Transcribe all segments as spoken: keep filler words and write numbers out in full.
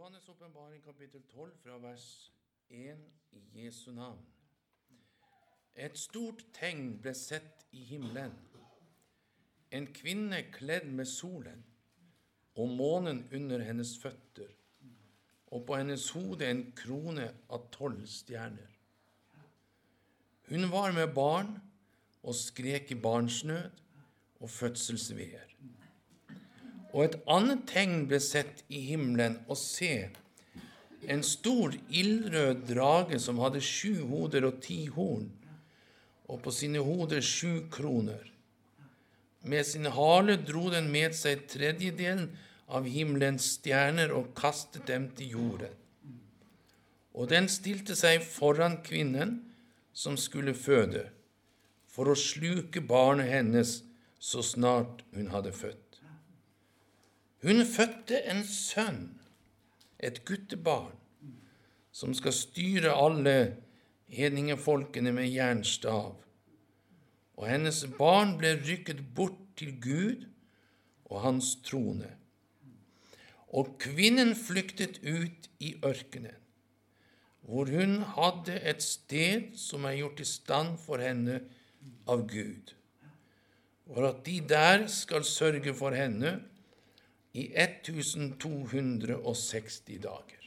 Johannes åpenbaring kapittel tolv fra vers en i Jesu navn. Et stort tegn ble sett i himmelen. En kvinne kledd med solen, og månen under hennes føtter, og på hennes hode en krone av tolv stjerner. Hun var med barn og skrek i barnsnød og fødselsveer. Og et annet tegn ble sett i himmelen, og se, en stor ildrød drage som hadde sju hoder og ti horn, og på sine hoder sju kroner. Med sin hale dro den med seg tredjedelen av himmelens stjerner og kastet dem til jorden. Og den stilte seg foran kvinnen som skulle føde, for å sluke barnet hennes så snart hun hadde født. Hun fødte en sønn, et guttebarn, som skal styre alle hedningefolkene med jernstav. Og hennes barn ble rykket bort til Gud og hans trone. Og kvinnen flyktet ut i ørkenen, hvor hun hadde et sted som er gjort i stand for henne av Gud, og at de der skal sørge for henne i to hundre og seksti dager.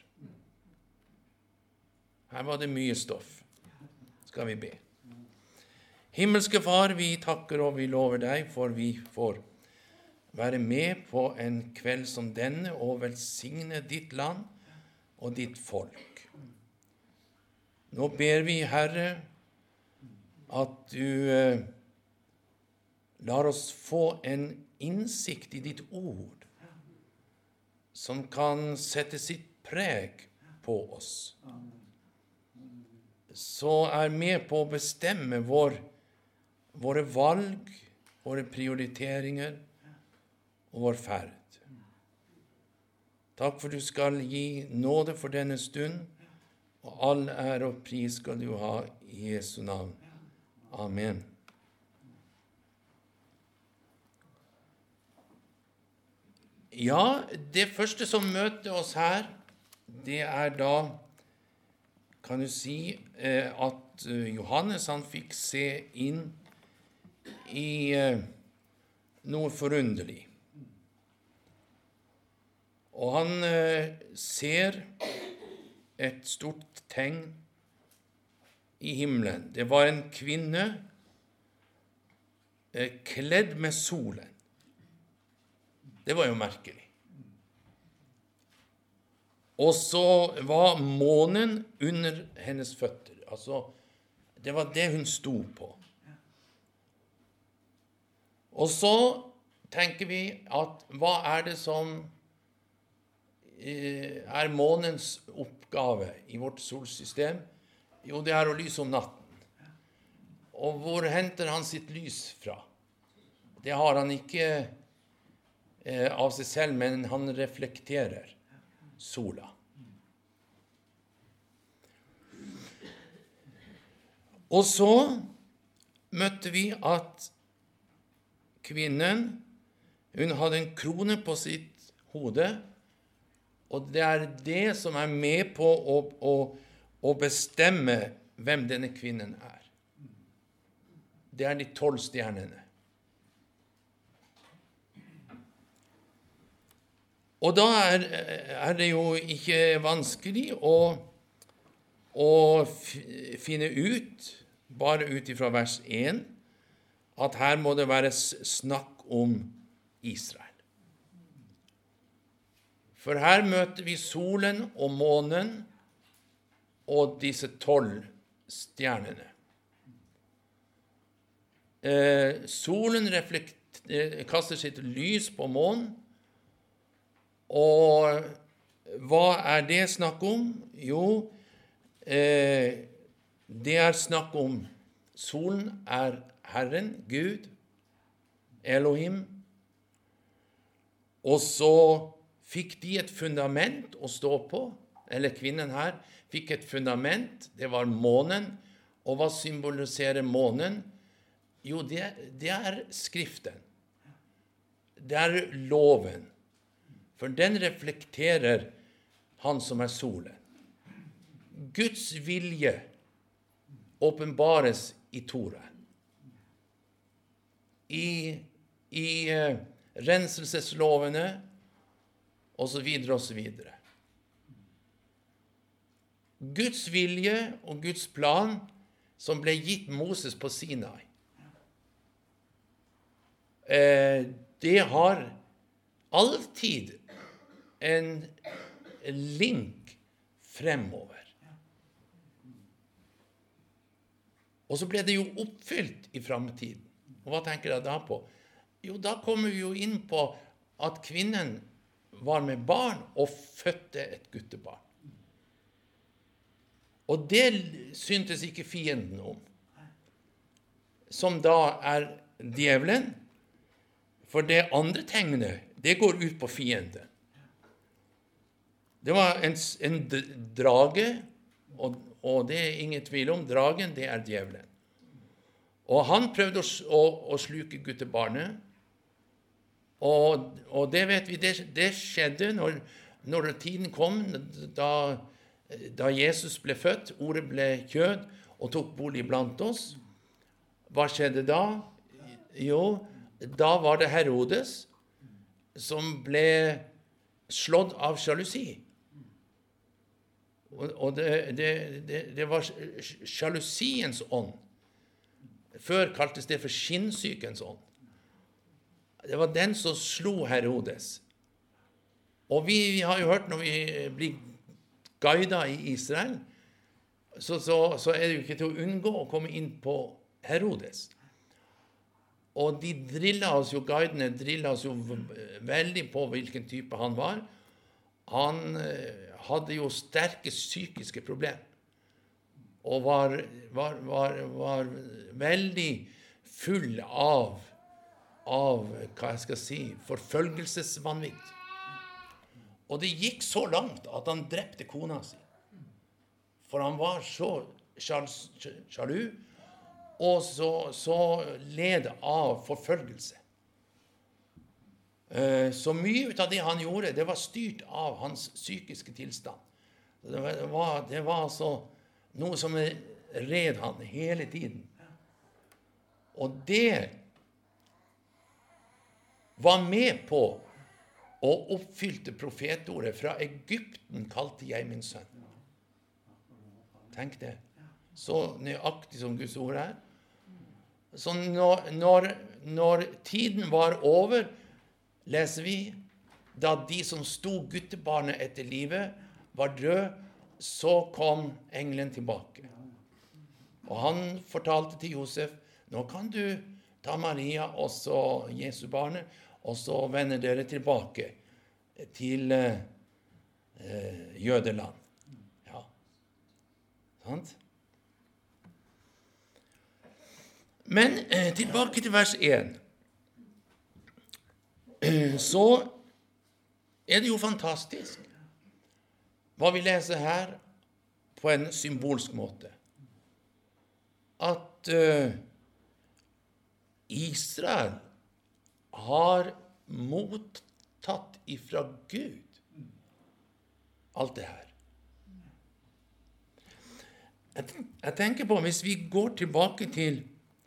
Her var det mye stoff. Skal vi be. Himmelske Far, vi takker og vi lover deg, for vi får være med på en kveld som denne og velsigne ditt land og ditt folk. Nå ber vi, Herre, at du eh, lar oss få en innsikt i ditt ord, som kan sette sitt preg på oss, så er med på å bestemme vår, våre valg, våre prioriteringer og vår ferd. Takk for du skal gi nåde for denne stund, og all ære og pris skal du ha i Jesu navn. Amen. Ja, det første som møter oss her, det er da, kan du si, at Johannes han fikk se inn i noe forunderlig. Og han ser et stort tegn i himmelen. Det var en kvinne kledd med solen. Det var jo merkelig. Og så var månen under hennes føtter. Altså, det var det hun sto på. Og så tenker vi at hva er det som er månens oppgave i vårt solsystem? Jo, det er å lyse om natten. Og hvor henter han sitt lys fra? Det har han ikke av seg selv, men han reflekterer sola. Og så møtte vi at kvinnen, hun hadde en krone på sitt hode, og det er det som er med på å, å, å bestemme hvem denne kvinnen er. Det er de tolv stjernene. Og da er, er det jo ikke vanskelig å, å finne ut, bare ut ifra vers en, at her må det være snakk om Israel. For her møter vi solen og månen og disse tolv stjernene. Eh, solen reflekt, eh, kaster sitt lys på månen, og hva er det snakk om? Jo, eh, det er snakk om solen er Herren, Gud, Elohim, og så fikk de et fundament å stå på, eller kvinnen her fikk et fundament, det var månen, og hva symboliserer månen? Jo, det, det er skriften, det er loven. For den reflekterer han som er solen. Guds vilje åpenbares i Toraen. I, i uh, renselseslovene, og så videre og så videre. Guds vilje og Guds plan som ble gitt Moses på Sinai, uh, det har alltid en link fremover. Og så ble det jo oppfylt i fremtiden. Og hva tenker jeg da på? Jo, da kommer vi jo inn på at kvinnen var med barn og fødte et guttebarn. Og det syntes ikke fienden om, som da er djevelen, for det andre tegnet, det går ut på fienden. Det var en, en drage, og, og det er ingen tvil om, dragen, det er djevelen. Og han prøvde å, å, å sluke guttebarnet, og, og det vet vi, det, det skjedde når, når tiden kom, da, da Jesus ble født, ordet ble kjød og tok bolig blant oss. Hva skjedde da? Jo, da var det Herodes som ble slått av sjalusi. Og det, det, det, det var sjalusiens ånd. Før kaltes det for skinnsykens ånd. Det var den som slo Herodes. Og vi, vi har jo hørt når vi blir guidet i Israel, så, så, så er det jo ikke til å unngå å komme inn på Herodes. Og de drillet oss jo, guidene drillet oss jo veldig på hvilken type han var. Han hadde jo sterke psykiske problemer, og var, var, var, var veldig full av, av, hva jeg skal si, forfølgelsesvanvitt. Og det gikk så langt at han drepte kona si. For han var så sjalu, og så, så led av forfølgelse. Så mye av det han gjorde, det var styrt av hans psykiske tilstand. Det var, det var altså noe som red han hele tiden. Og det var med på å oppfylte profetordet fra Egypten kalte jeg min sønn. Tenk det. Så nøyaktig som Guds ord er. Så når, når, når tiden var over, leser vi, da de som sto guttebarnet etter livet var død, så kom engelen tilbake. Og han fortalte til Josef, nå kan du ta Maria og så Jesu barnet, og så vender dere tilbake til eh, Jødeland. Ja. Sant? Men eh, tilbake til vers én. Så er det jo fantastisk hva vi leser her på en symbolsk måte. At uh, Israel har mottatt ifra Gud alt det her. Jeg, jeg tenker på, hvis vi går tilbake til,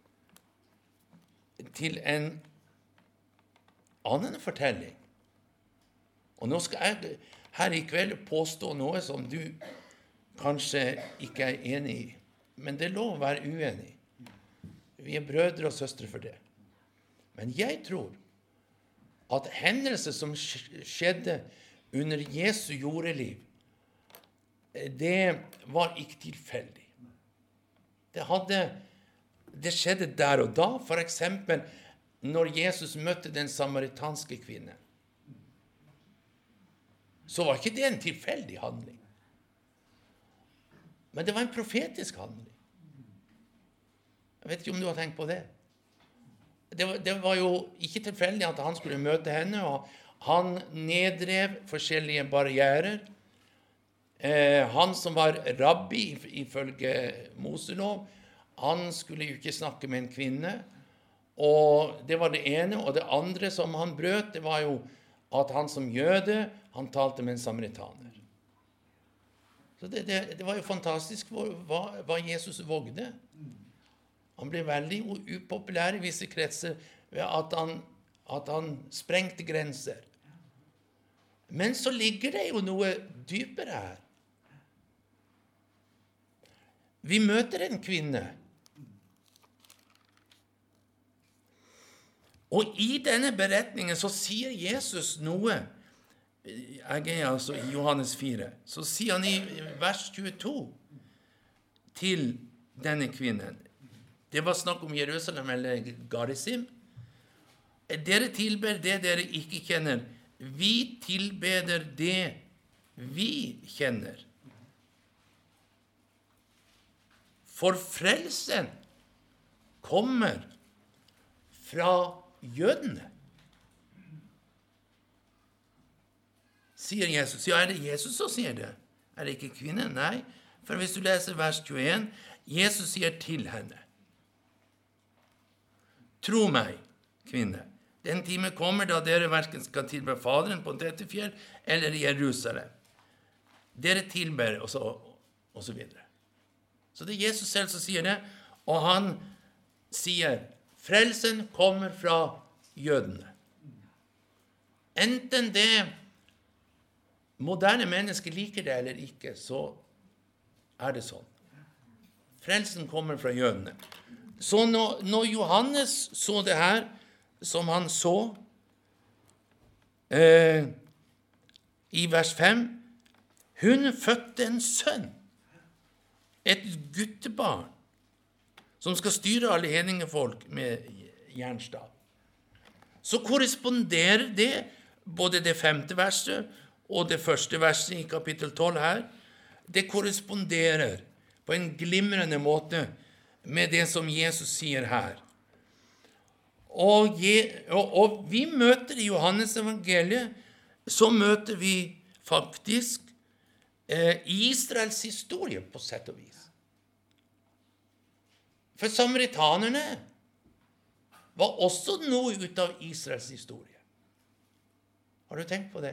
til en annen fortelling, og nå skal jeg her i kveld påstå noe som du kanskje ikke er enig i, men det er lov å være uenig. Vi er brødre og søstre for det. Men jeg tror at hendelser som skjedde under Jesu jordeliv, det var ikke tilfeldig. Det, hadde, det skjedde der og da, for eksempel når Jesus møtte den samaritanske kvinnen. Så var ikke det en tilfeldig handling. Men det var en profetisk handling. Jeg vet ikke om du har tenkt på det. Det var, det var jo ikke tilfeldig at han skulle møte henne, og han neddrev forskjellige barrierer. Eh, han som var rabbi ifølge Moselov, han skulle jo ikke snakke med en kvinne, og det var det ene. Og det andre som han brøt, det var jo at han som jøde, han talte med en samaritaner. Så det, det, det var jo fantastisk hva, hva Jesus vågde. Han ble veldig upopulær i visse kretser ved at han, at han sprengte grenser. Men så ligger det jo noe dypere her. Vi møter en kvinne. Og i denne beretningen så sier Jesus noe. Jeg er altså i Johannes fire. Så sier han i vers tjueto til denne kvinnen. Det var snakk om Jerusalem eller Garizim. Dere tilber det dere ikke kjenner. Vi tilbeder det vi kjenner. For frelsen kommer fra jødene. Sier Jesus. Ja, er det Jesus som sier det? Er det ikke kvinnen? Nei. For hvis du leser vers tjueen, Jesus sier til henne. Tro meg, kvinne. Den time kommer da dere hverken skal tilbe Faderen på dette fjell eller i Jerusalem. Dere tilber, og så, og så videre. Så det er Jesus selv som sier det, og han sier, frelsen kommer fra jødene. Enten det moderne mennesker liker det eller ikke, så er det sånn. Frelsen kommer fra jødene. Så når, når Johannes så det her, som han så, eh, i vers fem, hun fødte en sønn, et guttebarn, som skal styre alle hedningefolk med jernstav. Så korresponderer det, både det femte verset og det første verset i kapittel tolv her, det korresponderer på en glimrende måte med det som Jesus sier her. Og, og, og vi møter i Johannes evangeliet, så møter vi faktisk eh, Israels historie på sett og vis. For samaritanerne var også noe ut av Israels historie. Har du tenkt på det?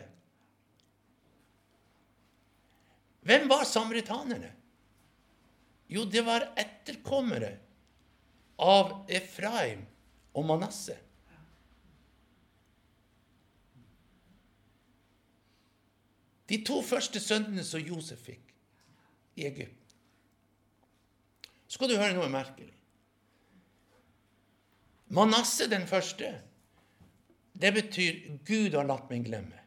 Hvem var samaritanerne? Jo, det var etterkommere av Efraim og Manasse. De to første sønnene som Josef fikk i Egypt. Så skal du høre noe merkelig. Manasse den første, det betyr Gud har latt meg glemme.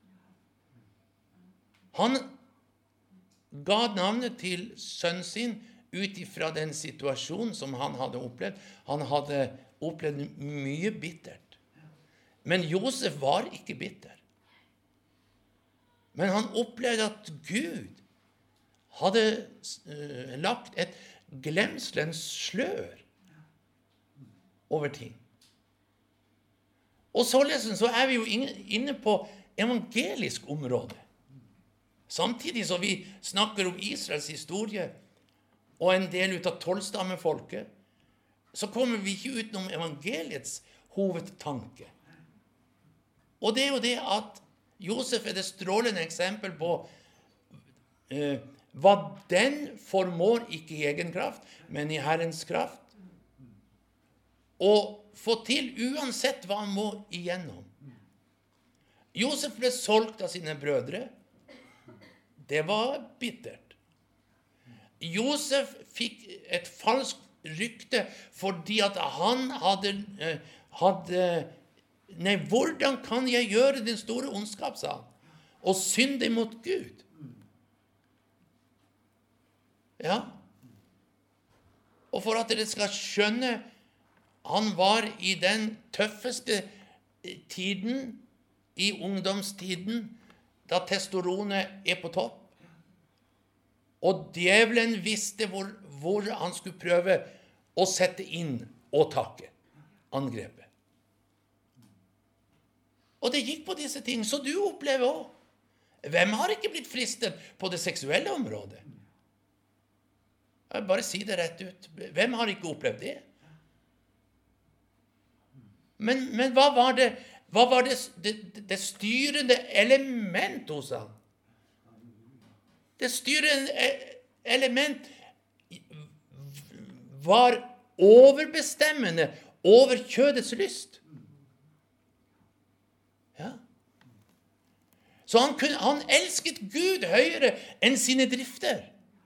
Han ga navnet til sønnen sin ut ifra den situasjonen som han hadde opplevd. Han hadde opplevd mye bittert. Men Josef var ikke bitter. Men han opplevde at Gud hadde uh, lagt et glemselens slør over ting. Og således så er vi jo inne på evangelisk område. Samtidig som vi snakker om Israels historie og en del ut av tolvstammefolket, så kommer vi ikke utenom evangeliets hovedtanke. Og det er jo det at Josef er det strålende eksempel på eh, hva den formår ikke i egen kraft, men i Herrens kraft. Og få til uansett hva han må igjennom. Josef ble solgt av sine brødre. Det var bittert. Josef fikk et falskt rykte fordi at han hadde, hadde nei, hvordan kan jeg gjøre den store ondskap, sa han, og synde mot Gud? Ja. Og for at dere skal skjønne, han var i den tøffeste tiden, i ungdomstiden, da testosteronet er på topp. Og djevelen visste hvor, hvor han skulle prøve å sette inn og takke angrepet. Og det gikk på disse ting, så du opplever også. Hvem har ikke blitt fristet på det seksuelle området? Jeg bare si det rett ut. Hvem har ikke opplevd det? Men, men hva var det, hva var det, det, det styrende element hos han? det styrende element var overbestemmende over kjødets lyst. Ja. Så han, kunne, han elsket Gud høyere enn sine drifter.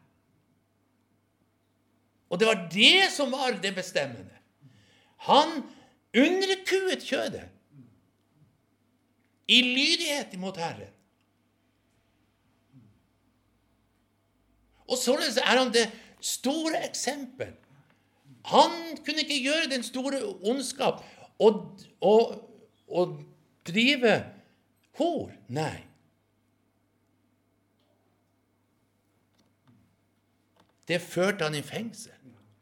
Og det var det som var det bestemmende. Han underkuet kjødet i lydighet mot Herren. Og således er han det store eksempel. Han kunne ikke gjøre den store ondskap og, og, og drive hor. Nei. Det førte han i fengsel.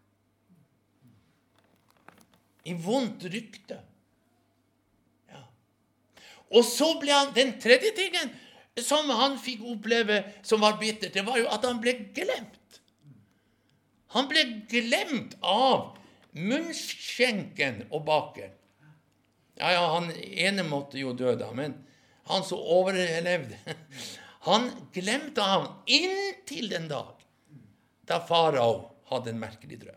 I vondt rykte. Ja. Og så ble han, den tredje tingen som han fikk oppleve som var bittert, det var jo at han ble glemt. Han ble glemt av munnskjenken og baken. Ja, ja, han ene måtte jo dø da, men han som overlevde, han glemte ham inntil den dag da farao hadde en merkelig drøm.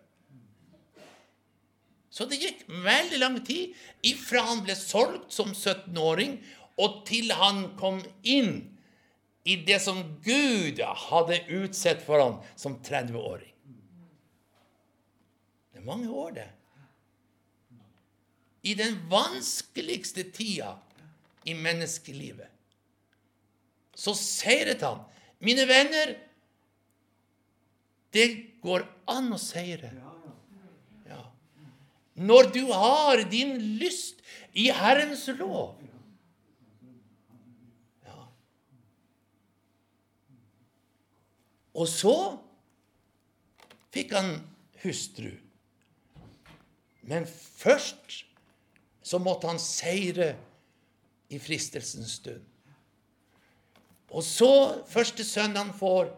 Så det gikk veldig lang tid ifra han ble solgt som syttenåring og til han kom inn i det som Gud hadde utsett for han som tredve-åring. Det er mange år det. I den vanskeligste tida i menneskelivet. Så seiret han. Mine venner, det går an å seire. Ja. Når du har din lyst i Herrens lov. Ja. Og så fikk han hustru. Men først så måtte han seire i fristelsens stund. Og så, første sønn han får,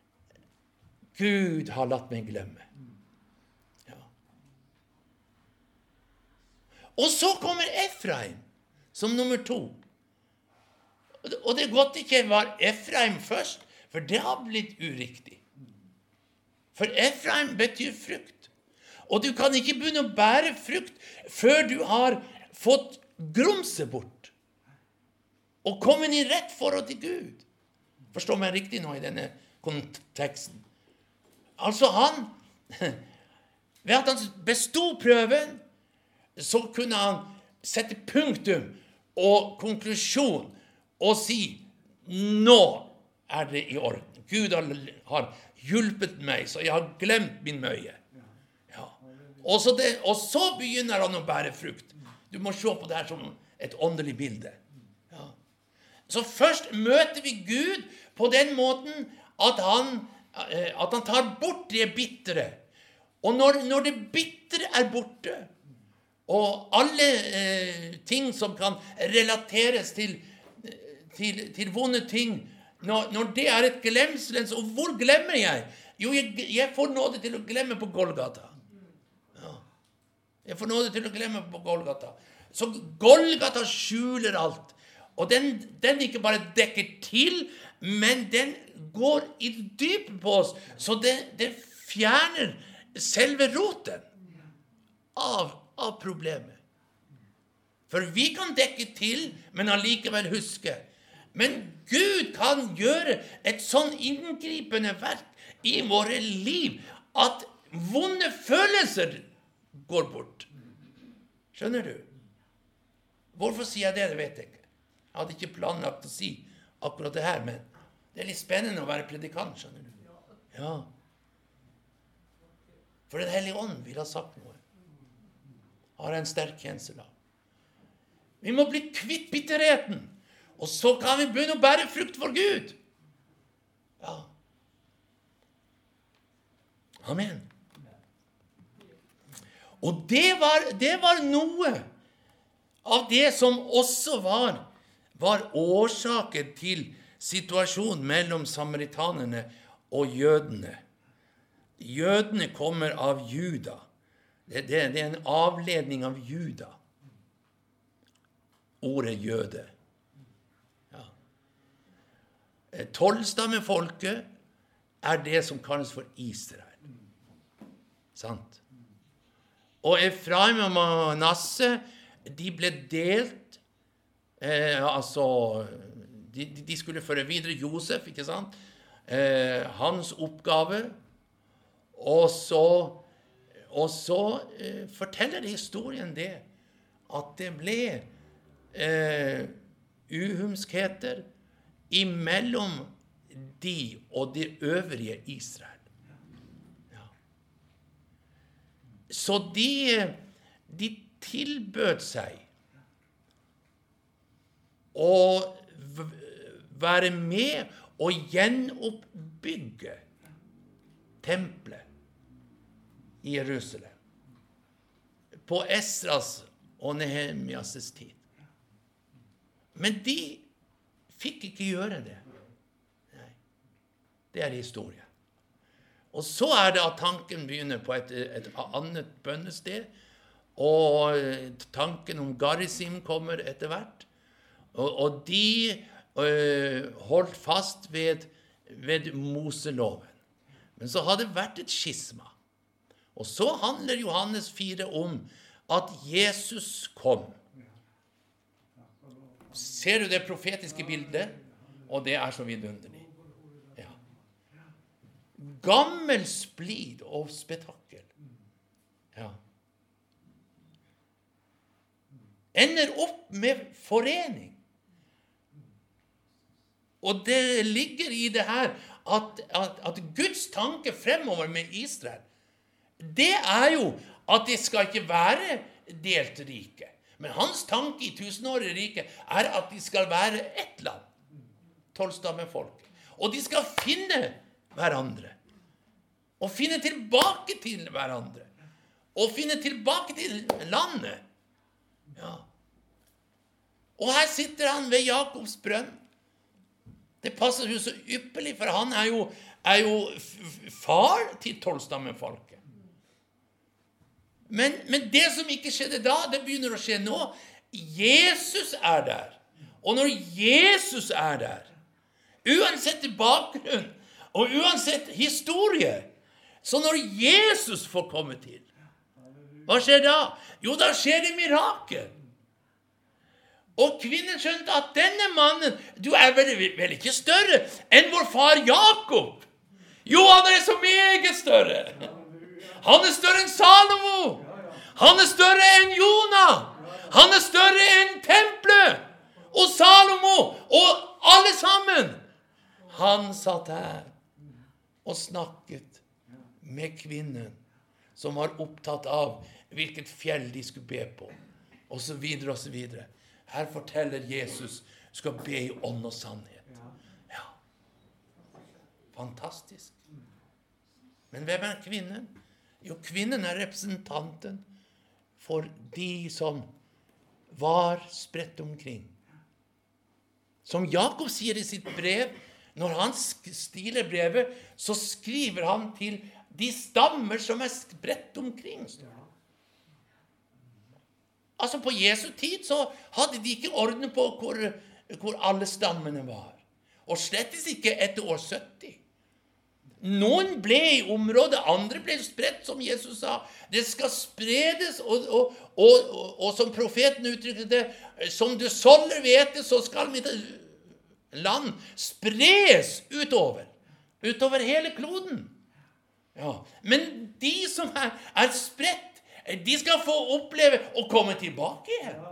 Gud har latt meg glemme. Ja. Og så kommer Efraim som nummer to. Og det godt ikke var Efraim først, for det har blitt uriktig. For Efraim betyr frukt. Og du kan ikke begynne å bære frukt før du har fått grumse bort. Og kommet i rett forhold til Gud. Forstår meg riktig nå i denne konteksten. Altså han, ved at han bestod prøven, så kunne han sette punktum og konklusjon og si, nå er det i orden. Gud har, har hjulpet meg, så jeg har glemt min møye. Ja. Og, så det, og så begynner han å bære frukt. Du må se på det her som et åndelig bilde. Ja. Så først møter vi Gud på den måten at han at han tar bort det bittere. Og når, når det bittere er borte, og alle eh, ting som kan relateres til, til, til vonde ting, når, når det er et glemselens, og hvor glemmer jeg? Jo, jeg, jeg får nåde til å glemme på Golgata. Ja. Jeg får nåde til å glemme på Golgata. Så Golgata skjuler alt. Og den, den ikke bare dekker til, men den går i dypet på oss, så det, det fjerner selve roten av, av problemet. For vi kan dekke til, men allikevel huske. Men Gud kan gjøre et sånn inngripende verk i våre liv, at vonde følelser går bort. Skjønner du? Hvorfor sier jeg det, det vet jeg ikke. Jeg hadde ikke planlagt å si akkurat det her, men det er litt spennende å være predikant, skjønner du? Ja. For den hellige ånd vil ha sagt noe. Har en sterk kjensel av. Vi må bli kvitt bitterheten, og så kan vi begynne å bære frukt for Gud. Ja. Amen. Og det var, det var noe av det som også var, var årsaken til situasjonen mellom samaritanerne og jødene. Jødene kommer av Juda. Det, det, det er en avledning av Juda. Ordet jøde. Ja. Tolvstammefolket er det som kalles for Israel. Sant? Og Efraim og Manasse, de ble delt, eh, altså, de, de skulle føre videre Josef, ikke sant? Eh, hans oppgave, og så, og så eh, forteller historien det, at det ble eh, uhumskheter imellom de og det øvrige Israel. Så de, de tilbød seg å være med og gjenoppbygge tempelet i Jerusalem på Esras og Nehemias' tid. Men de fikk ikke gjøre det. Nei. Det er historien. Og så er det at tanken begynner på et, et annet bønnested, og tanken om Garizim kommer etter hvert, og, og de øh, holdt fast ved, ved Moseloven. Men så har det vært et skisma. Og så handler Johannes fire om at Jesus kom. Ser du det profetiske bildet? Og det er så vidunderlig. Gammel splid og spetakkel. Ja. Ender opp med forening. Og det ligger i det her at, at, at Guds tanke fremover med Israel, det er jo at det skal ikke være delt rike. Men hans tanke i tusenårige riket er at de skal være ett land. Tolvstammefolk. Og de skal finne hverandre. Og finne tilbake til hverandre. Og finne tilbake til landet. Ja. Og her sitter han ved Jakobs brønn. Det passer jo så ypperlig, for han er jo, er jo far til tolvstammefolket. Men, men det som ikke skjedde da, det begynner å skje nå. Jesus er der. Og når Jesus er der, uansett bakgrunn, og uansett historie, så når Jesus får komme til, hva skjer da? Jo, da skjer det mirakel. Og kvinnen skjønte at denne mannen, du er vel, vel ikke større enn vår far Jakob. Jo, han er så meget større. Han er større enn Salomo. Han er større enn Jonah. Han er større enn tempelet. Og Salomo, og alle sammen. Han satt her og snakket med kvinnen som var opptatt av hvilket fjell de skulle be på, og så videre og så videre. Her forteller Jesus skal be i ånd og sannhet. Ja. Fantastisk. Men hvem er kvinnen? Jo, kvinnen er representanten for de som var spredt omkring. Som Jakob sier i sitt brev, når han stiler brevet, så skriver han til de stammer som er spredt omkring. Altså på Jesu tid så hadde de ikke orden på hvor, hvor alle stammene var. Og slettes ikke etter år sytti. Noen ble i området, andre ble spredt, som Jesus sa. Det skal spredes, og, og, og, og, og som profeten uttrykte det, som du såller hvete, så skal mitt land spres utover. Utover hele kloden. Ja. Men de som er, er spredt, de skal få oppleve å komme tilbake igjen.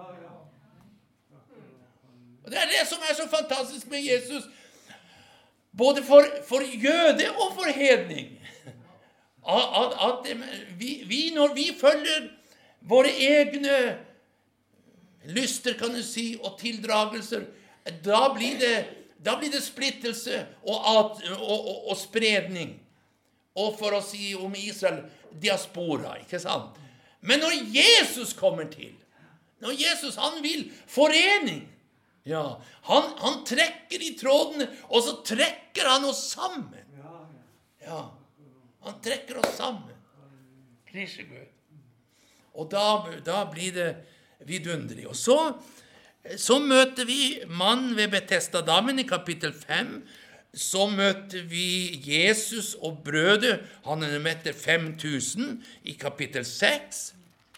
Og det er det som er så fantastisk med Jesus. Både for, for jøde og for hedning. At, at, at vi, vi, når vi følger våre egne lyster, kan du si, og tildragelser, da blir det, da blir det splittelse og, og, og, og spredning. Og for å si om Israel, diaspora, ikke sant? Men når Jesus kommer til, når Jesus, han vil forening, ja, han, han trekker i trådene, og så trekker han oss sammen. Ja, han trekker oss sammen. Prise Gud. Og da, da blir det vidunderlig. Og så, så møter vi mannen ved Betesda-dammen i kapittel fem, så møter vi Jesus og brødet. Han er mett fem tusen i kapittel seks.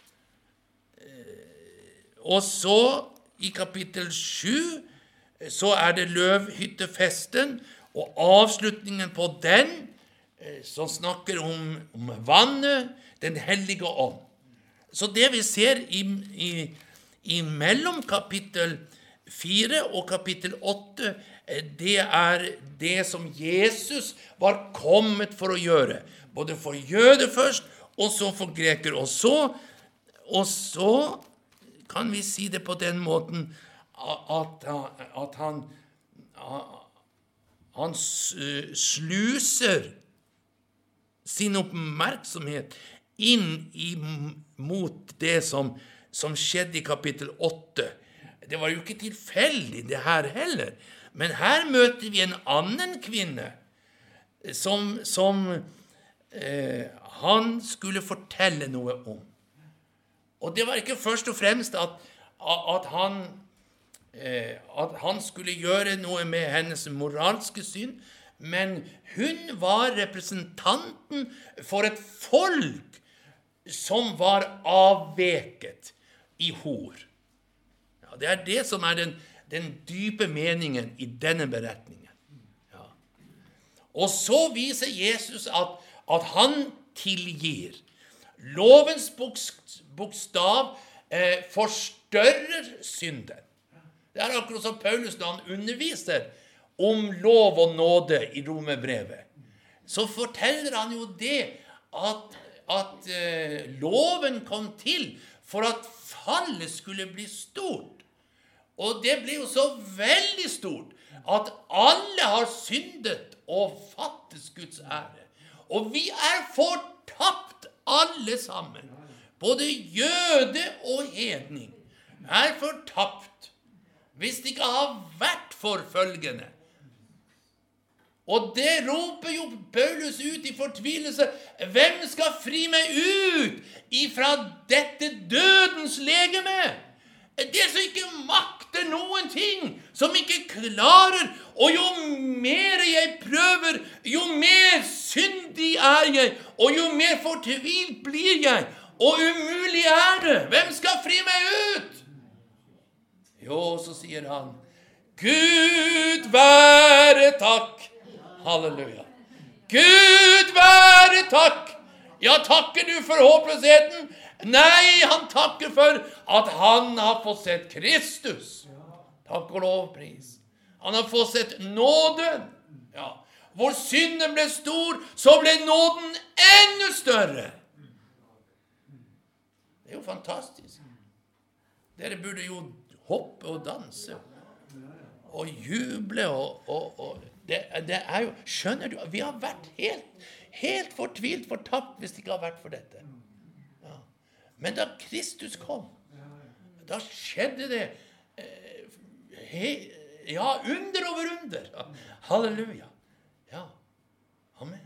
Og så i kapittel sju så er det løvhyttefesten, og avslutningen på den som snakker om, om vannet, den hellige ånd. Så det vi ser i, i, i mellom kapittel fire og kapittel åtte, det er det som Jesus var kommet for å gjøre. Både for jøder først, og så for greker. Og så, og så kan vi si det på den måten at, at han, han sluser sin oppmerksomhet inn i, mot det som, som skjedde i kapittel åtte. Det var jo ikke tilfeldig det her heller. Men her møter vi en annen kvinne som, som eh, han skulle fortelle noe om. Og det var ikke først og fremst at, at, han, eh, at han skulle gjøre noe med hennes moralske syn, men hun var representanten for et folk som var avveket i hor. Ja, det er det som er den, den dype meningen i denne beretningen. Ja. Og så viser Jesus at, at han tilgir. Lovens bokstav eh, forstørrer synden. Det er akkurat som Paulus da han underviser om lov og nåde i Romerbrevet. Så forteller han jo det at, at eh, loven kom til for at fallet skulle bli stort. Og det ble jo så veldig stort at alle har syndet og fattes Guds ære. Og vi er fortapt alle sammen. Både jøde og hedning er fortapt hvis det ikke har vært forfølgende. Og det roper jo Paulus ut i fortvilelse. Hvem skal fri meg ut ifra dette dødens legeme? Det som ikke makter noen ting, som ikke klarer, og jo mer jeg prøver, jo mer syndig er jeg, og jo mer fortvilt blir jeg, og umulig er det. Hvem skal fri meg ut? Jo, så sier han, Gud være takk. Halleluja. Gud være takk. Ja, takker du for håpløsheten? Nei, han takker for at han har fått sett Kristus. Takk og lovpris. Han har fått sett nåden. Ja. Hvor synden ble stor, så ble nåden enda større. Det er jo fantastisk. Dere burde jo hoppe og danse. Og juble. Og, og, og det, det er jo, skjønner du, vi har vært helt, helt fortvilt fortapt hvis det ikke har vært for dette. Men da Kristus kom, da skjedde det eh, he, ja, under over under. Halleluja. Ja. Amen.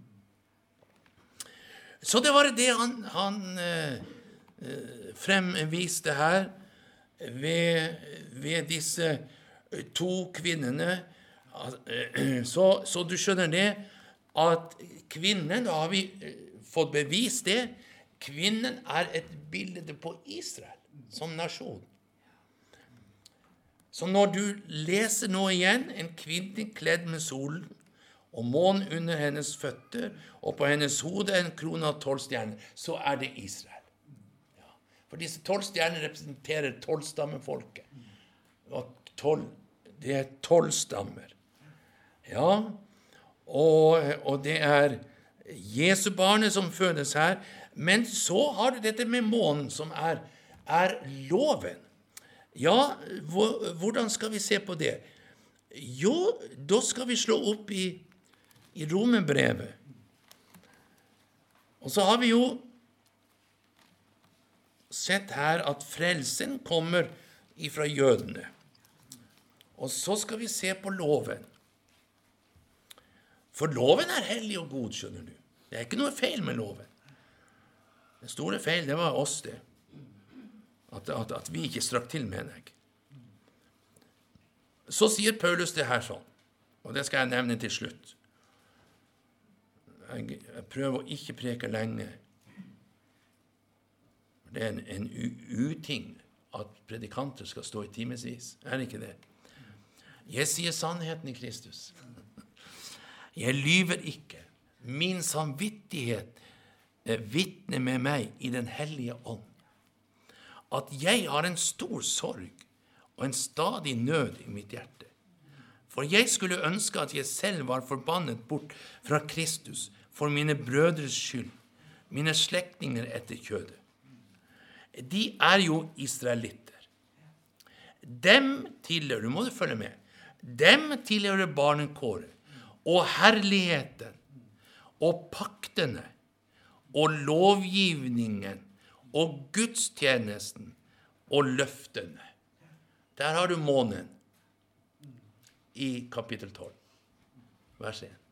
Så det var det han, han eh, fremviste her ved, ved disse to kvinnene. Så, så du skjønner det, at kvinnen, da har vi fått bevist det, kvinnen er et bilde på Israel som nasjon. Så når du leser nå igjen, en kvinne kledd med solen, og månen under hennes føtter, og på hennes hode en krone av tolv stjerner, så er det Israel. Ja. For disse tolv stjerner representerer tolvstammefolket. Og tolv, det er tolv stammer. Ja, og, og det er Jesu barnet som fødes her. Men så har du dette med månen, som er, er loven. Ja, hvordan skal vi se på det? Jo, da skal vi slå opp i, i Romerbrevet. Og så har vi jo sett her at frelsen kommer ifra jødene. Og så skal vi se på loven. For loven er hellig og god, skjønner du. Det er ikke noe feil med loven. Den store feil, det var oss det. At, at, at vi ikke strakk til, mener jeg. Så sier Paulus det her sånn. Og det skal jeg nevne til slutt. Jeg, jeg prøver å ikke preke lenge. Det er en, en uting at predikanter skal stå i timesvis. Er det ikke det? Jeg sier sannheten i Kristus. Jeg lyver ikke. Min samvittighet vitner med meg i den hellige ånd. At jeg har en stor sorg og en stadig nød i mitt hjerte. For jeg skulle ønske at jeg selv var forbannet bort fra Kristus for mine brødres skyld, mine slektninger etter kjødet. De er jo israelitter. Dem tilhører, må du følge med, dem tilhører barnekåret, og herligheten, og paktene, og lovgivningen, og gudstjenesten, og løftene. Der har du månen i kapittel tolv, vers en.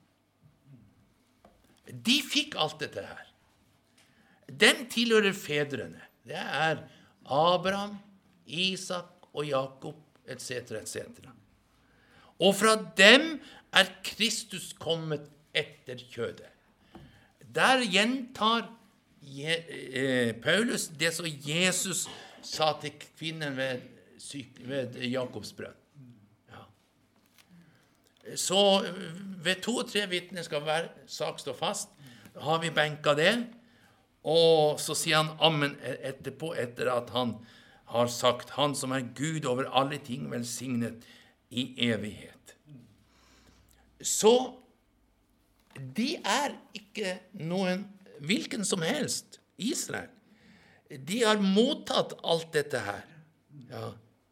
De fikk alt dette her. Den tilhører fedrene. Det er Abraham, Isak og Jakob, et cetera, et cetera. Og fra dem er Kristus kommet etter kjødet. Der gjentar Paulus det som Jesus sa til kvinnen ved, ved Jakobs brønn. Ja. Så ved to og tre vittner skal hver sak stå fast. Da har vi benka det. Og så sier han amen etterpå, etter at han har sagt, han som er Gud over alle ting, velsignet i evighet. Så de er ikke noen, hvilken som helst, Israel. De har mottatt alt dette her. Ja.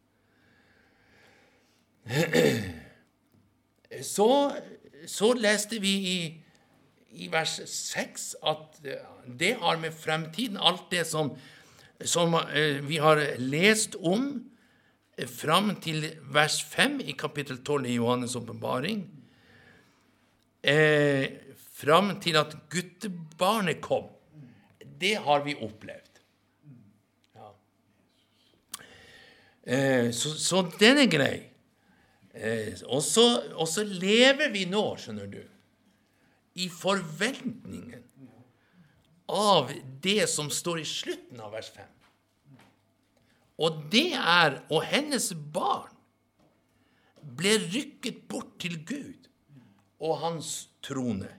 Så, så leste vi i i vers seks at det har med fremtiden, alt det som, som vi har lest om fram til vers fem i kapittel tolv i Johannes åpenbaring, eh, fram til at guttebarnet kom, det har vi opplevd. Ja. Eh, så, så den er grei. Eh, og, så, og så lever vi nå, skjønner du, i forventningen av det som står i slutten av vers fem. Og det er, og hennes barn ble rykket bort til Gud og hans trone.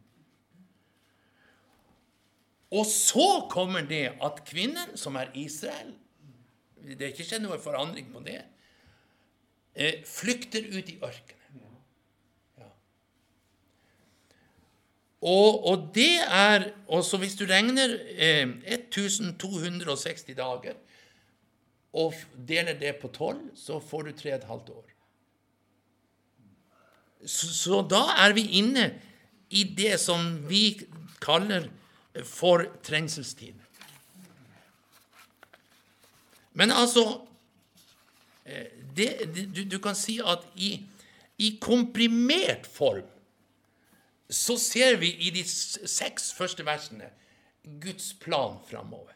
Og så kommer det at kvinnen, som er Israel, det er ikke skjedd noe forandring på det, flykter ut i ørkenen. Og, og det er, og så hvis du regner eh, to hundre og seksti dager, og deler det på tolv, så får du tre og et halvt år. Så, så da er vi inne i det som vi kaller for trengselstid. Men altså, det, det, du, du kan si at i, i komprimert form, så ser vi i de seks første versene Guds plan fremover.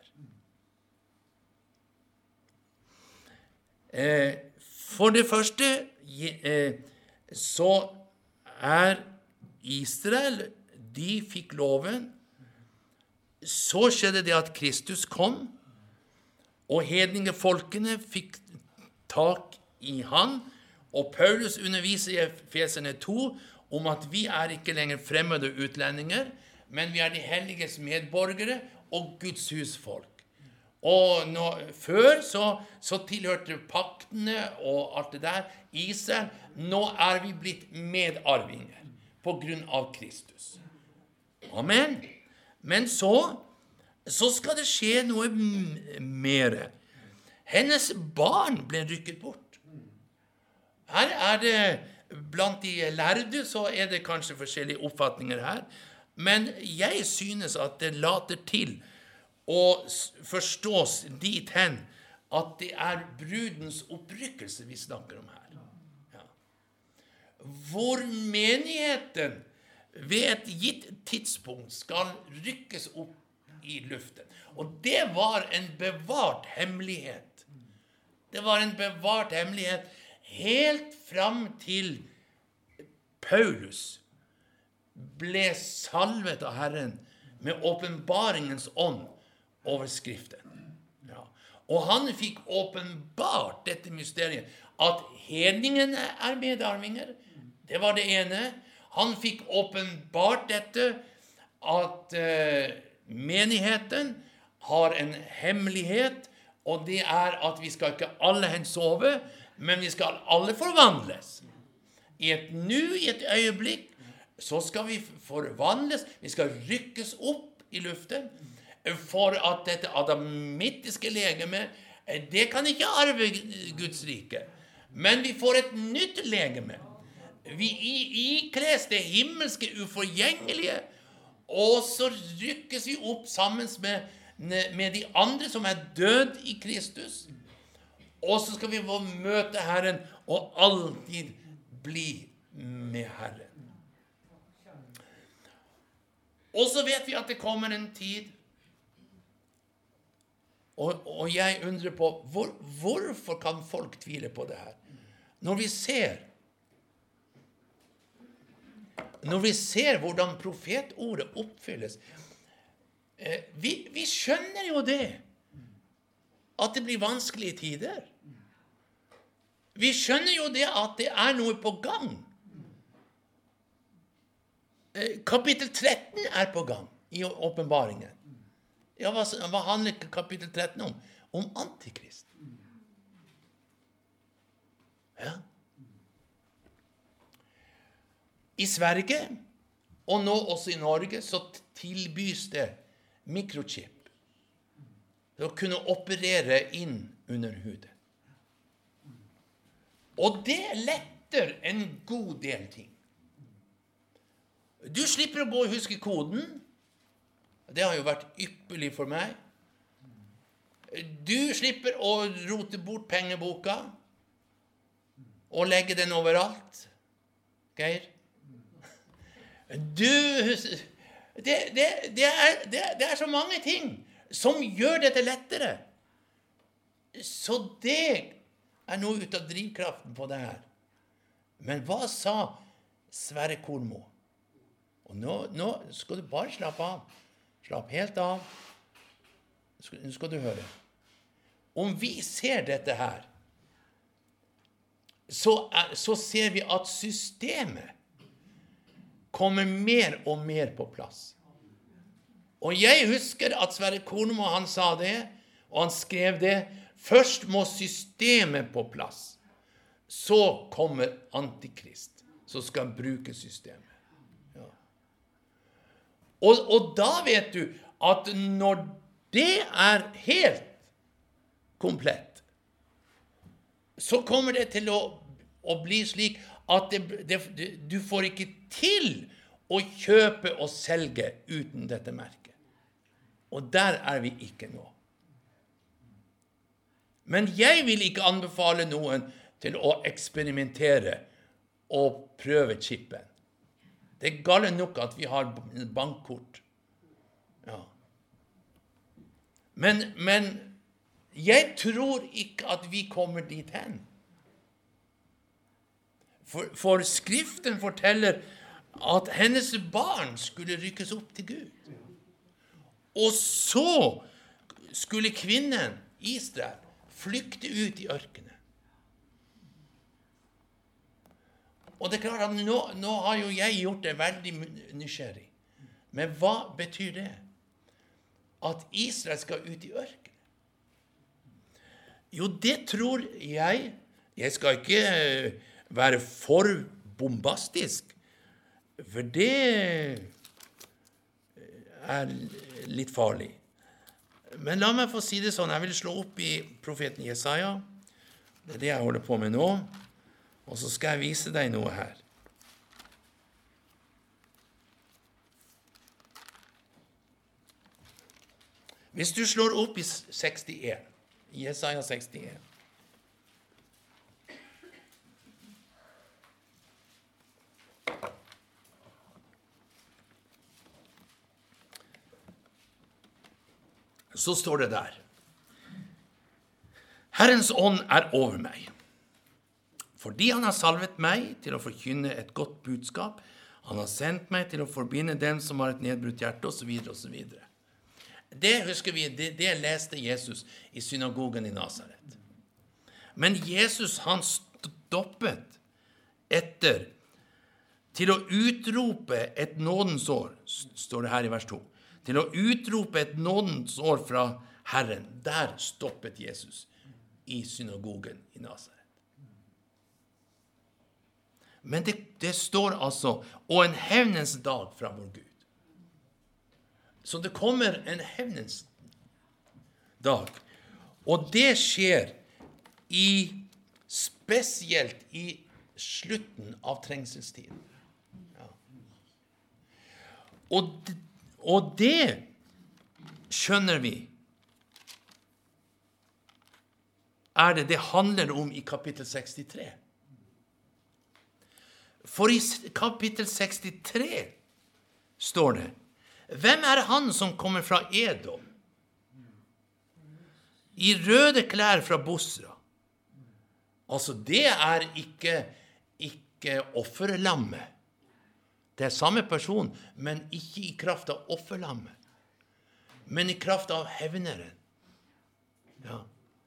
Eh, for det første eh, så er Israel, de fikk loven. Så skjedde det at Kristus kom, og hedningefolkene fikk tak i han, og Paulus underviser i Efeserne to om at vi er ikke lenger fremmede utlendinger, men vi er de helliges medborgere og Guds husfolk. Og nå, før så, så tilhørte paktene og alt det der Israel. Nå er vi blitt medarvinger på grunn av Kristus. Amen. Men så, så skal det skje noe mer. Hennes barn ble rykket bort. Her er det blant de lærde, så er det kanskje forskjellige oppfatninger her, men jeg synes at det later til å forstås dit hen at det er brudens opprykkelse vi snakker om her. Ja. Hvor menigheten ved et gitt tidspunkt skal rykkes opp i luften. Og det var en bevart hemmelighet. Det var en bevart hemmelighet helt fram til Paulus ble salvet av Herren med åpenbaringens ånd over Skriften. Ja. Og han fikk åpenbart dette mysteriet, at hedningene er medarvinger. Det var det ene. Han fikk åpenbart dette, at uh, menigheten har en hemmelighet, og det er at vi skal ikke alle hen sove, men vi skal alle forvandles. I et nu, i et øyeblikk, så skal vi forvandles, vi skal rykkes opp i luften, for at dette adamitiske legeme, det kan ikke arve Guds rike. Men vi får et nytt legeme. Vi ikles det himmelske uforgjengelige, og så rykkes vi opp sammen med, med de andre som er død i Kristus. Og så skal vi få møte Herren og alltid bli med Herren. Og så vet vi at det kommer en tid, og, og jeg undrer på, hvor, hvorfor kan folk tvile på det her? Når vi ser, når vi ser hvordan profetordet oppfylles, eh, vi, vi skjønner jo det, at det blir vanskelige tider. Vi skjønner jo det at det er noe på gang. Eh, kapittel tretten er på gang i åpenbaringen. Ja, hva, hva handler kapittel tretten om? Om Antikrist. Ja. I Sverige, og nå også i Norge, så tilbys det mikrochip for å kunne operere inn under hudet. Og det letter en god del ting. Du slipper å gå og huske koden. Det har jo vært ypperlig for meg. Du slipper å rote bort pengeboka og legge den overalt. Geir? Du, det, det, det, er, det, det er så mange ting som gjør dette lettere. Så det er noe ut av drivkraften på det her. Men hva sa Sverre Kornmo? Og nå, nå skal du bare slappe av. Slapp helt av. Nå skal du høre. Om vi ser dette her, så, er, så ser vi at systemet kommer mer og mer på plass. Og jeg husker at Sverre Kornmo, han sa det, og han skrev det, først må systemet på plass. Så kommer Antikrist, som skal bruke systemet. Ja. Og, og da vet du at når det er helt komplett, så kommer det til å, å bli slik at det, det, du får ikke til å kjøpe og selge uten dette merket. Og der er vi ikke nå. Men jeg vil ikke anbefale noen til å eksperimentere og prøve chipen. Det er galt nok at vi har bankkort. Ja. Men, men jeg tror ikke at vi kommer dit hen. For, for Skriften forteller at hennes barn skulle rykkes opp til Gud. Og så skulle kvinnen, Israel, flykte ut i ørkenen. Og det er klart at nå, nå har jo jeg gjort det veldig nysgjerrig. Men hva betyr det? At Israel skal ut i ørkenen? Jo, det tror jeg. Jeg skal ikke være for bombastisk, for det er litt farlig. Men la meg få si det sånn. Jeg vil slå opp i profeten Jesaja. Det er det jeg holder på med nå. Og så skal jeg vise deg noe her. Hvis du slår opp i sekstien, Jesaja sekstien, så står det der: Herrens ånd er over meg, fordi han har salvet meg til å forkynne et godt budskap. Han har sendt meg til å forbinde dem som har et nedbrutt hjerte, og så videre, og så videre. Det husker vi, det, det leste Jesus i synagogen i Nazaret. Men Jesus, han stoppet etter til å utrope et nådens år, står det her i vers to. Til å utrope et nådens år fra Herren. Der stoppet Jesus i synagogen i Nazaret. Men det, det står altså, og en hevnens dag fra vår Gud. Så det kommer en hevnens dag. Og det skjer i, spesielt i slutten av trengselstiden. Ja. Og, og det skjønner vi er det det handler om i kapittel sekstitre. For i kapittel sekstitre står det, hvem er han som kommer fra Edom? I røde klær fra Bosra. Altså, det er ikke, ikke offerlammet. Det er samme person, men ikke i kraft av offerlammet. Men i kraft av hevneren. Ja.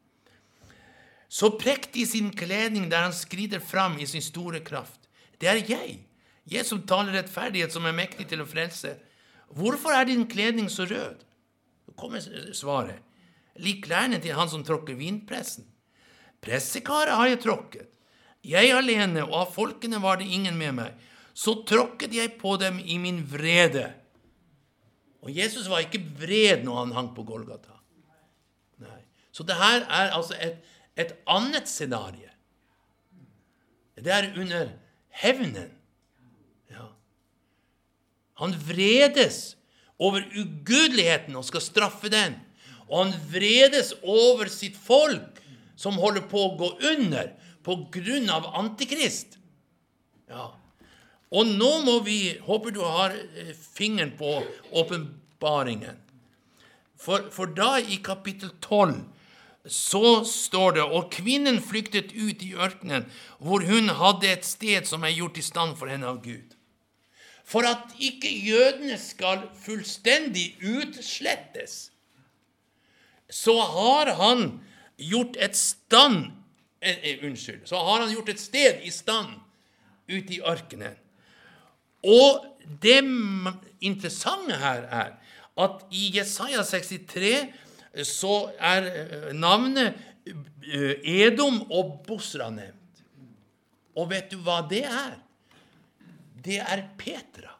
Så prektig sin kledning der han skrider fram i sin store kraft. Det er jeg, jeg som taler rettferdighet, som er mektig til å frelse. Hvorfor er din kledning så rød? Så kommer svaret. Lik klærne til han som tråkker vinpressen. Pressekaret har jeg tråkket. Jeg alene, og av folkene var det ingen med meg. Så tråkket jeg på dem i min vrede. Og Jesus var ikke vred når han hang på Golgata. Nei. Så det her er altså et, et annet scenarie. Det er under hevnen. Ja. Han vredes over ugudeligheten og skal straffe den. Og han vredes over sitt folk som holder på å gå under på grunn av antikrist. Ja. Og nå må vi, håper du har fingeren på åpenbaringen. For, for da i kapittel tolv så står det, og kvinnen flyktet ut i ørkenen, hvor hun hadde et sted som er gjort i stand for henne av Gud. For at ikke jødene skal fullstendig utslettes, så har han gjort et stand, eh, eh, unnskyld, så har han gjort et sted i stand ut i ørkenen. Og det interessante her er at i Jesaja sekstitre så er navnet Edom og Bosra nevnt. Og vet du hva det er? Det er Petra.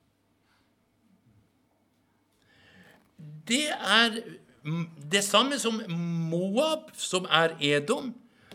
Det er det samme som Moab, som er Edom.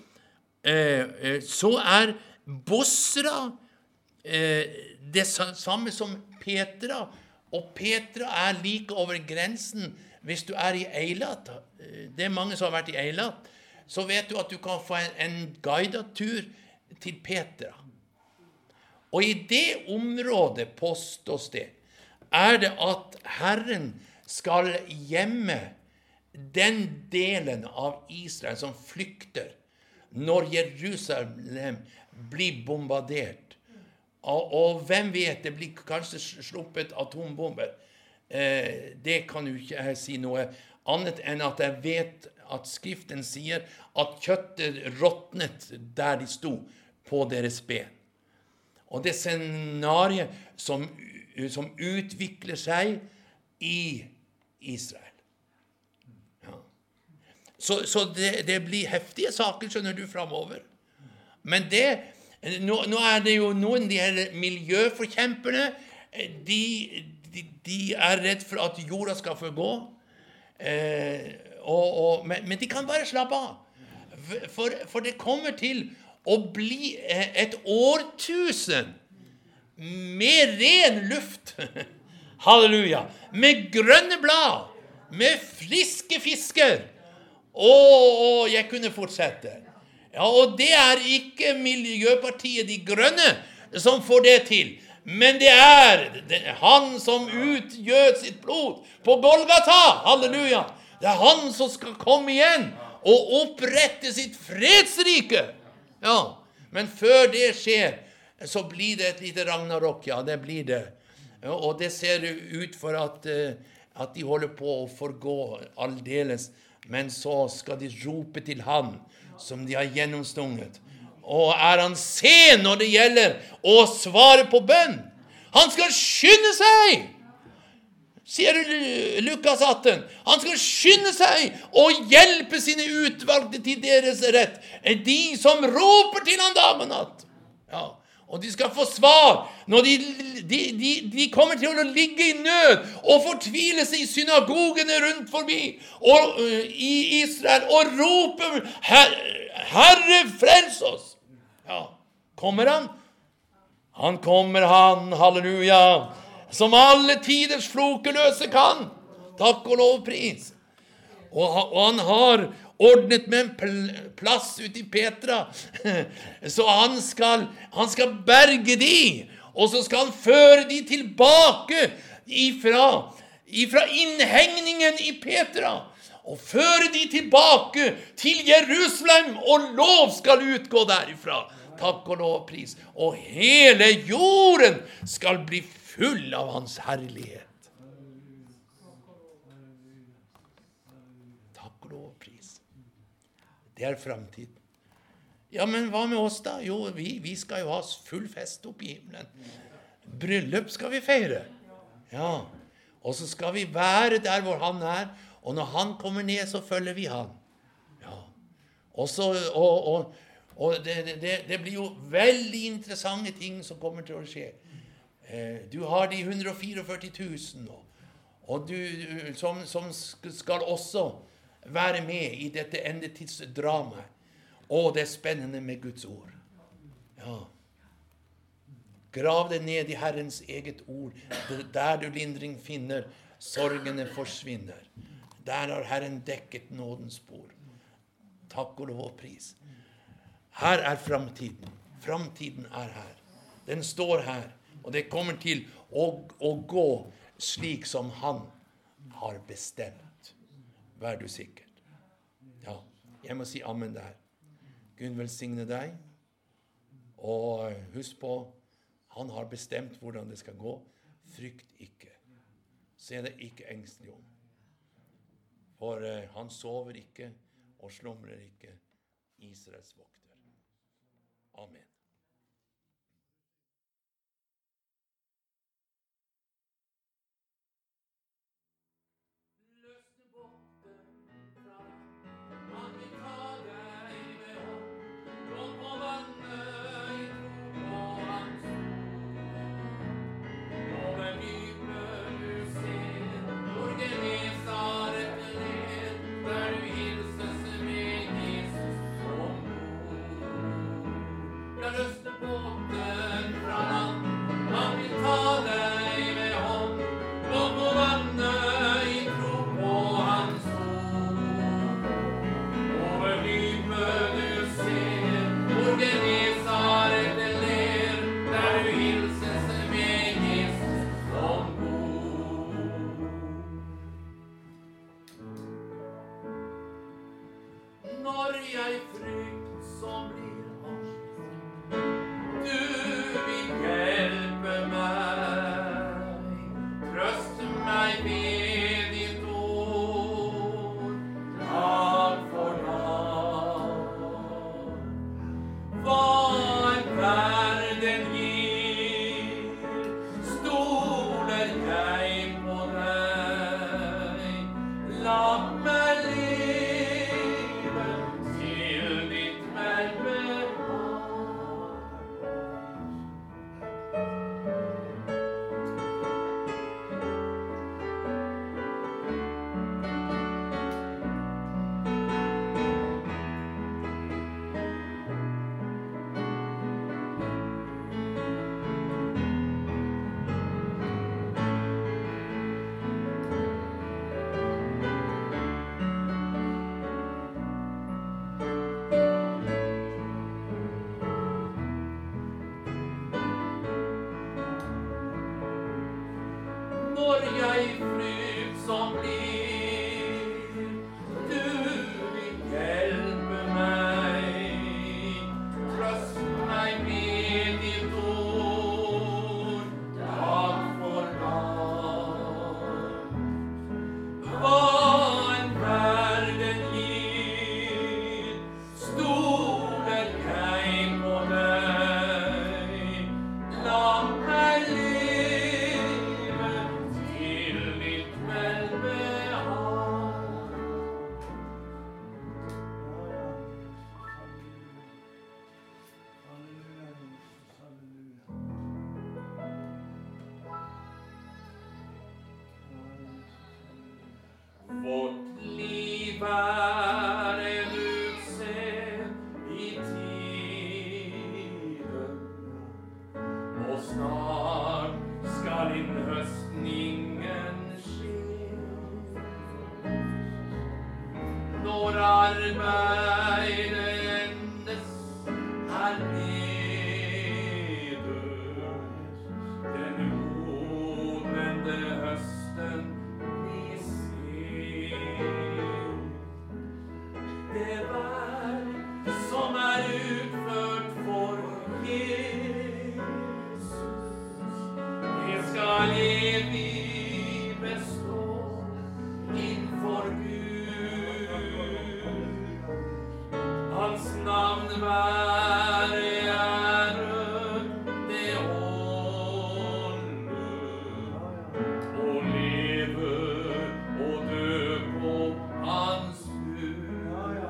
Så er Bosra det samme som Petra. Og Petra er like over grensen. Hvis du er i Eilat, det er mange som har vært i Eilat, så vet du at du kan få en, en guidet tur til Petra. Og i det området, påstås det, er det at Herren skal gjemme den delen av Israel som flykter når Jerusalem blir bombardert. Og, og hvem vet, det blir kanskje sluppet atombomber. Eh, det kan jo ikke jeg si noe annet enn at jeg vet at skriften sier at kjøttet råtnet der de sto på deres ben. Og det scenariet som, som utvikler seg i Israel. Ja. Så, så det, det blir heftige saker, skjønner du, fremover. Men det, nå, nå er det jo noen de her miljøforkjemperne, de De, de er redd for at jorda skal forgå, eh, og, og, men, men de kan bare slappe av. For, for det kommer til å bli et årtusen med ren luft. Halleluja. Med grønne blad, med friske fisker. Og jeg kunne fortsette. Ja, og det er ikke Miljøpartiet De Grønne som får det til. Men det er han som utgjør sitt blod på Golgata. Halleluja. Det er han som skal komme igjen og opprette sitt fredsrike. Ja, men før det skjer, så blir det et lite Ragnarok, ja, det blir det. Og det ser ut for at, at de holder på å forgå aldeles, men så skal de rope til han som de har gjennomstunget. Og er han sen når det gjelder å svare på bønn? Han skal skynde seg! Sier Lukas atten. Han skal skynde seg og hjelpe sine utvalgte til deres rett. De som roper til han dag og natt. Ja, og de skal få svar når de, de, de, de kommer til å ligge i nød og fortvile seg i synagogene rundt forbi og, uh, i Israel og rope Herre, Herre, frels oss. Ja, kommer han? Han kommer han, halleluja. Som alle tiders flokeløse kan. Takk og lovpris. Og, og han har ordnet med en pl- plass ute i Petra. Så han skal, han skal berge de. Og så skal han føre de tilbake ifra, ifra innhegningen i Petra. Og føre de tilbake til Jerusalem. Og lov skal utgå derifra. Takk og lovpris. Og hele jorden skal bli full av hans herlighet. Takk og lovpris. Det er fremtiden. Ja, men hva med oss da? Jo, vi, vi skal jo ha full fest oppe i himmelen. Bryllup skal vi feire. Ja, og så skal vi være der hvor han er, og når han kommer ned, så følger vi han. Ja, og så, og, og, og det, det, det blir jo veldig interessante ting som kommer til å skje. Du har de ett hundre førtifire tusen nå, og du, som, som skal også være med i dette endetidsdramaet. Og det er spennende med Guds ord. Ja. Grav det ned i Herrens eget ord. Der du lindring finner, sorgene forsvinner. Der har Herren dekket nådens spor. Takk og lov og pris. Her er fremtiden. Fremtiden er her. Den står her. Og det kommer til å, å gå slik som han har bestemt. Vær du sikker. Ja, jeg må si amen der. Gud velsigne deg. Og husk på, han har bestemt hvordan det skal gå. Frykt ikke. Se det ikke engstelig om. For uh, han sover ikke og slumrer ikke. Israels vokter. Amen. Trøst meg med ditt ord. glade høsten vi ser. Det verk som er utført for Jesus, det skal evig bestå innfor Gud. Hans navn være ære, det holder, og leve og dø på hans bud.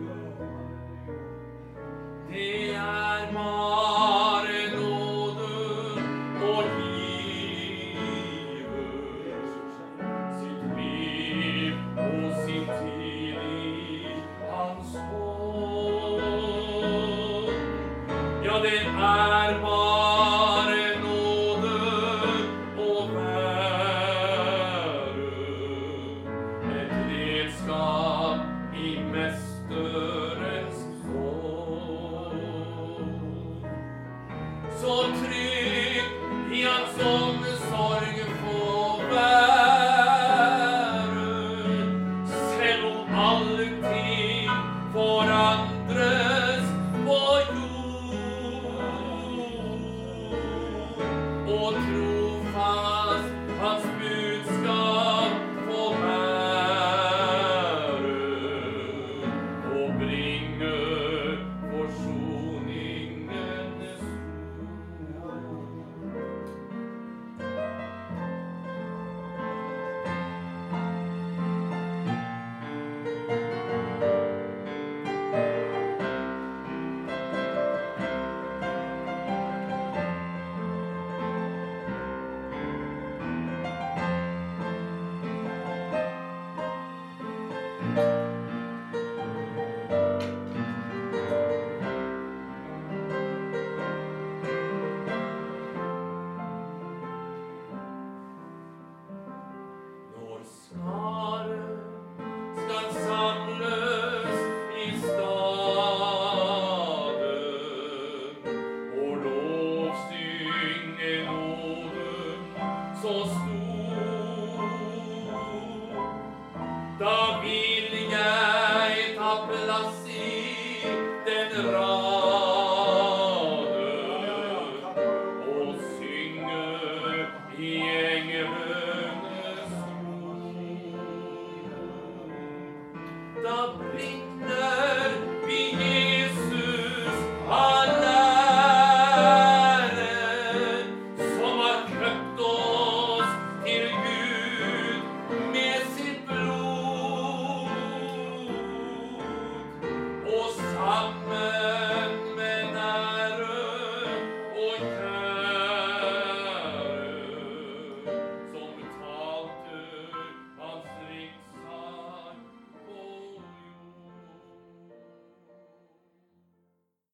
Det er bare nåde og livet, sitt liv og sin tid i hans hånd. Ja, det er bare nåde å være et redskap i mesterens hånd. Så trygg i hans omsorg får være, selv om alle ting forandres på jord. Og trofast hans budskap får være, og bringe forsoningens ord. Når skaren skal samles i staden, og lovsynge nåden så stor, da vil jeg ta plass i den raden, og synge i englenes ord. Da blir